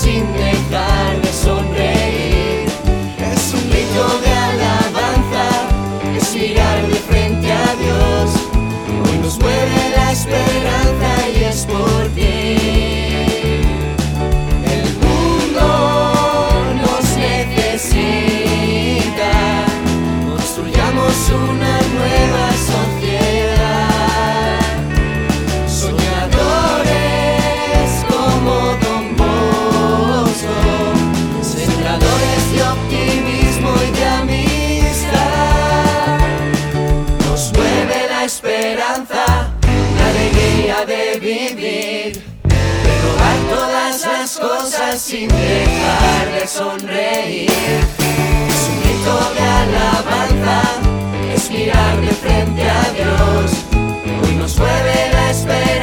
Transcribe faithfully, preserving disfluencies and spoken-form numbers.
sin dejar de sonreír. Es un grito de alabanza, es mirar de frente a Dios. Hoy nos mueve la esperanza y es por ti. El mundo nos necesita, construyamos una nueva sociedad. Soñadores como Don Bosco, sembradores de optimismo y de amistad. Nos mueve la esperanza, la alegría de vivir, de probar todas las cosas sin dejar de sonreír. Es un grito de alabanza, es mirar de frente a Dios. Hoy nos mueve la esperanza